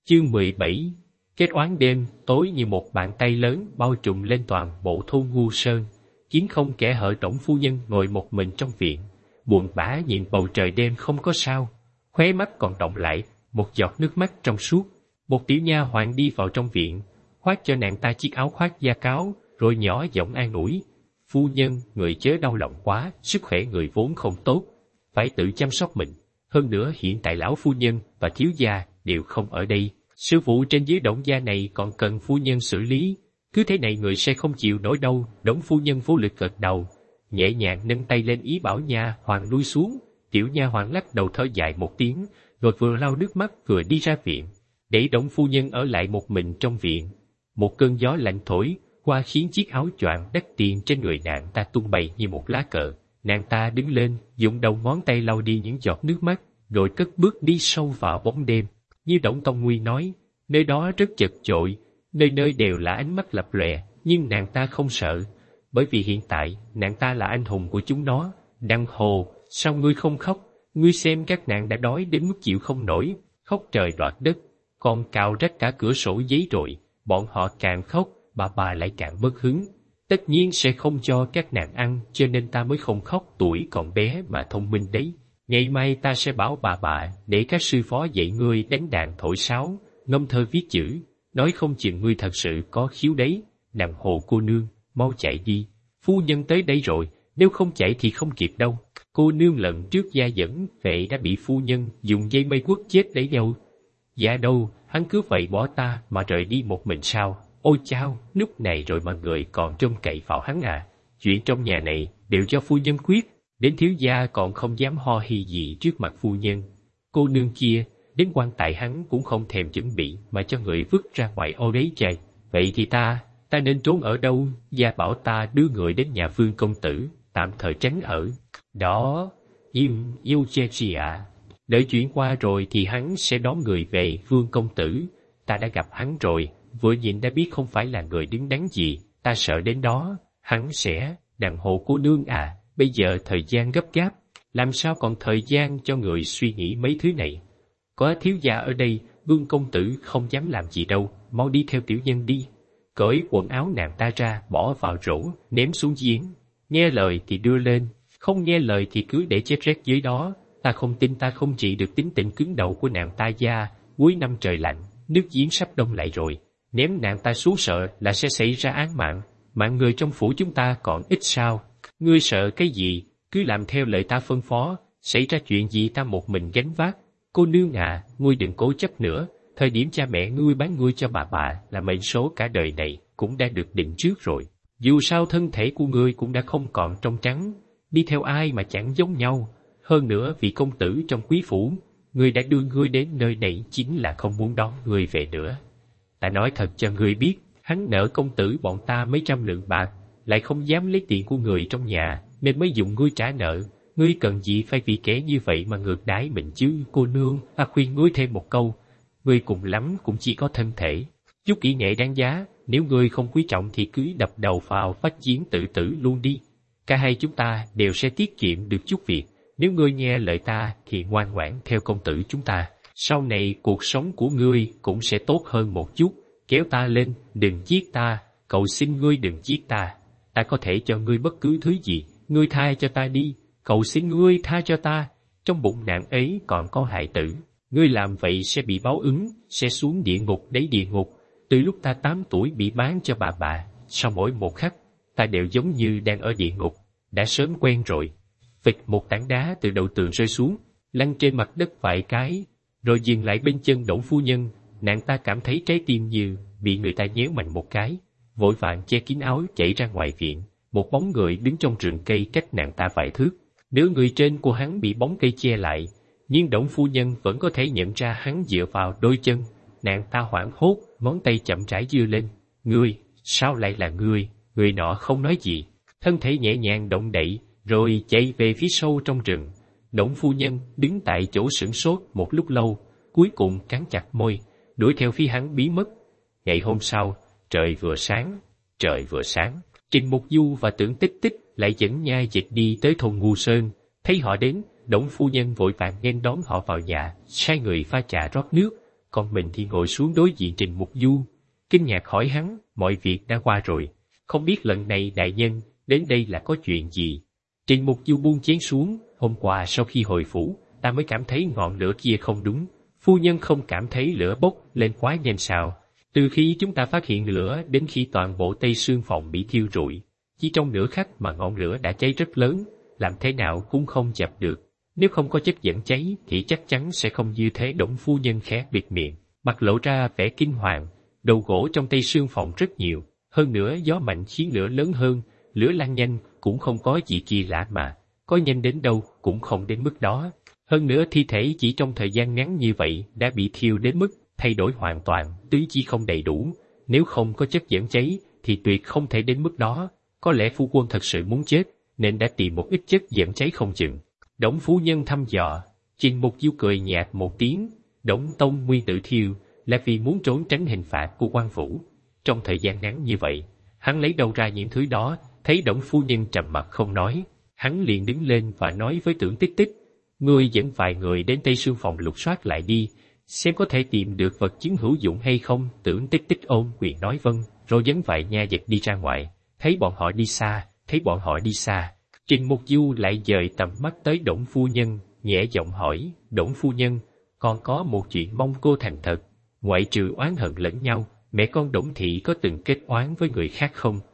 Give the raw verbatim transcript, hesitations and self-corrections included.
Chương mười bảy. Kết oán đêm tối như một bàn tay lớn bao trùm lên toàn bộ thôn Ngu Sơn. Kiến không kẻ hở Đổng phu nhân ngồi một mình trong viện, buồn bã nhìn bầu trời đêm không có sao, khóe mắt còn đọng lại một giọt nước mắt trong suốt. Một tiểu nha hoàn đi vào trong viện, khoác cho nàng ta chiếc áo khoác da cáo, rồi nhỏ giọng an ủi: "Phu nhân, người chớ đau lòng quá, sức khỏe người vốn không tốt, phải tự chăm sóc mình. Hơn nữa hiện tại lão phu nhân và thiếu gia đều không ở đây. Sư phụ trên dưới Đổng gia này còn cần phu nhân xử lý, cứ thế này người sẽ không chịu nổi đâu." Đổng phu nhân vô lực gật đầu, nhẹ nhàng nâng tay lên ý bảo nha hoàn lui xuống. Tiểu nha hoàn lắc đầu thở dài một tiếng, rồi vừa lau nước mắt vừa đi ra viện, để Đổng phu nhân ở lại một mình trong viện. Một cơn gió lạnh thổi qua khiến chiếc áo choàng đắt tiền trên người nàng ta tung bay như một lá cờ. Nàng ta đứng lên, dùng đầu ngón tay lau đi những giọt nước mắt, rồi cất bước đi sâu vào bóng đêm. Như Đổng Tông Nguy nói, nơi đó rất chật chội, nơi nơi đều là ánh mắt lập lòe, nhưng nàng ta không sợ, bởi vì hiện tại nàng ta là anh hùng của chúng nó. Đăng Hồ, sao ngươi không khóc? Ngươi xem các nàng đã đói đến mức chịu không nổi, khóc trời đoạt đất, còn cào rách cả cửa sổ giấy rồi. Bọn họ càng khóc, bà bà lại càng mất hứng. Tất nhiên sẽ không cho các nàng ăn, cho nên ta mới không khóc, tuổi còn bé mà thông minh đấy. Ngày mai ta sẽ bảo bà bà để các sư phó dạy ngươi đánh đàn thổi sáo, ngâm thơ viết chữ, nói không chừng ngươi thật sự có khiếu đấy. Nàng Hồ cô nương, mau chạy đi, phu nhân tới đây rồi, nếu không chạy thì không kịp đâu. Cô nương lần trước gia dẫn vệ đã bị phu nhân dùng dây mây quất chết đấy đâu. Dạ đâu, hắn cứ vậy bỏ ta mà rời đi một mình sao? Ôi chao, lúc này rồi mà người còn trông cậy vào hắn à? Chuyện trong nhà này đều do phu nhân quyết, đến thiếu gia còn không dám ho hi gì trước mặt phu nhân. Cô nương kia, đến quan tài hắn cũng không thèm chuẩn bị mà cho người vứt ra ngoài ô đấy trời. Vậy thì ta, ta nên trốn ở đâu? Gia bảo ta đưa người đến nhà Vương công tử, tạm thời tránh ở đó. Im, yêu chê gì ạ? Đợi chuyện qua rồi thì hắn sẽ đón người về. Vương công tử, ta đã gặp hắn rồi, vừa nhìn đã biết không phải là người đứng đắn gì, ta sợ đến đó, hắn sẽ... Đàn Hồ cô nương à, bây giờ thời gian gấp gáp, làm sao còn thời gian cho người suy nghĩ mấy thứ này? Có thiếu gia ở đây, Vương công tử không dám làm gì đâu, mau đi theo tiểu nhân đi. Cởi quần áo nàng ta ra, bỏ vào rổ, ném xuống giếng. Nghe lời thì đưa lên, không nghe lời thì cứ để chết rét dưới đó. Ta không tin ta không trị được tính tình cứng đầu của nàng ta gia. Cuối năm trời lạnh, nước giếng sắp đông lại rồi, ném nàng ta xuống sợ là sẽ xảy ra án mạng. Mạng người trong phủ chúng ta còn ít sao? Ngươi sợ cái gì? Cứ làm theo lời ta phân phó, xảy ra chuyện gì ta một mình gánh vác. Cô nương à, ngươi đừng cố chấp nữa. Thời điểm cha mẹ ngươi bán ngươi cho bà bà là mệnh số cả đời này cũng đã được định trước rồi. Dù sao thân thể của ngươi cũng đã không còn trong trắng, đi theo ai mà chẳng giống nhau. Hơn nữa vị công tử trong quý phủ, ngươi đã đưa ngươi đến nơi này chính là không muốn đón ngươi về nữa. Ta nói thật cho ngươi biết, hắn nợ công tử bọn ta mấy trăm lượng bạc, lại không dám lấy tiền của người trong nhà, nên mới dùng ngươi trả nợ. Ngươi cần gì phải vì kẻ như vậy mà ngược đãi mình chứ? Cô nương, ta khuyên ngươi thêm một câu, ngươi cùng lắm cũng chỉ có thân thể, chút kỹ nghệ đáng giá, nếu ngươi không quý trọng thì cứ đập đầu vào vách giếng tự tử luôn đi. Cả hai chúng ta đều sẽ tiết kiệm được chút việc, nếu ngươi nghe lời ta thì ngoan ngoãn theo công tử chúng ta. Sau này cuộc sống của ngươi cũng sẽ tốt hơn một chút. Kéo ta lên, đừng giết ta, cầu xin ngươi đừng giết ta. Ta có thể cho ngươi bất cứ thứ gì, ngươi tha cho ta đi, cầu xin ngươi tha cho ta. Trong bụng nạn ấy còn có hài tử, ngươi làm vậy sẽ bị báo ứng, sẽ xuống địa ngục đấy địa ngục. Từ lúc ta tám tuổi bị bán cho bà bà, sau mỗi một khắc, ta đều giống như đang ở địa ngục, đã sớm quen rồi. Phịch một tảng đá từ đầu tường rơi xuống, lăn trên mặt đất vài cái, rồi dừng lại bên chân Đổng phu nhân. Nàng ta cảm thấy trái tim như bị người ta nhéo mạnh một cái, vội vàng che kín áo chạy ra ngoài viện. Một bóng người đứng trong rừng cây cách nàng ta vài thước. Nửa người trên của hắn bị bóng cây che lại, nhưng Đổng phu nhân vẫn có thể nhận ra hắn dựa vào đôi chân. Nàng ta hoảng hốt, ngón tay chậm rãi giơ lên. Ngươi, sao lại là ngươi? Người nọ không nói gì, thân thể nhẹ nhàng động đậy, rồi chạy về phía sâu trong rừng. Đổng phu nhân đứng tại chỗ sửng sốt một lúc lâu, cuối cùng cắn chặt môi, đuổi theo phía hắn biến mất. Ngày hôm sau, trời vừa sáng, trời vừa sáng, Trình Mục Du và Tưởng Tích Tích lại dẫn Nha Dịch đi tới thôn Ngu Sơn. Thấy họ đến, Đổng phu nhân vội vàng nghênh đón họ vào nhà, sai người pha trà rót nước, còn mình thì ngồi xuống đối diện Trình Mục Du. Kinh ngạc hỏi hắn, mọi việc đã qua rồi, không biết lần này đại nhân đến đây là có chuyện gì? Trình Mục Du buông chén xuống, hôm qua sau khi hồi phủ, ta mới cảm thấy ngọn lửa kia không đúng. Phu nhân không cảm thấy lửa bốc lên quá nhanh sao? Từ khi chúng ta phát hiện lửa đến khi toàn bộ Tây Sương phòng bị thiêu rụi, chỉ trong nửa khắc mà ngọn lửa đã cháy rất lớn, làm thế nào cũng không dập được. Nếu không có chất dẫn cháy thì chắc chắn sẽ không như thế. Đổng phu nhân khẽ bịt miệng, mặt lộ ra vẻ kinh hoàng. Đầu gỗ trong Tây Sương phòng rất nhiều, hơn nữa gió mạnh khiến lửa lớn hơn, lửa lan nhanh cũng không có gì kỳ lạ mà, có nhanh đến đâu cũng không đến mức đó. Hơn nữa thi thể chỉ trong thời gian ngắn như vậy đã bị thiêu đến mức thay đổi hoàn toàn, tứ chi không đầy đủ, nếu không có chất dẫn cháy thì tuyệt không thể đến mức đó. Có lẽ phu quân thật sự muốn chết, nên đã tìm một ít chất dẫn cháy không chừng. Đổng phu nhân thăm dò. Trình Mục Du cười nhạt một tiếng. Đổng tông nguyên tự thiêu là vì muốn trốn tránh hình phạt của quan phủ. Trong thời gian ngắn như vậy, hắn lấy đâu ra những thứ đó? Thấy Đổng phu nhân trầm mặc không nói, hắn liền đứng lên và nói với Tưởng Tích Tích, ngươi dẫn vài người đến Tây Sương phòng lục soát lại đi, xem có thể tìm được vật chứng hữu dụng hay không. Tưởng Tích Tích ôm quyền nói vâng, rồi dẫn vài nha dịch đi ra ngoài. Thấy bọn họ đi xa, thấy bọn họ đi xa, Trình Mục Du lại dời tầm mắt tới Đổng phu nhân, nhẹ giọng hỏi, Đổng phu nhân, còn có một chuyện mong cô thành thật, ngoại trừ oán hận lẫn nhau, mẹ con Đổng thị có từng kết oán với người khác không?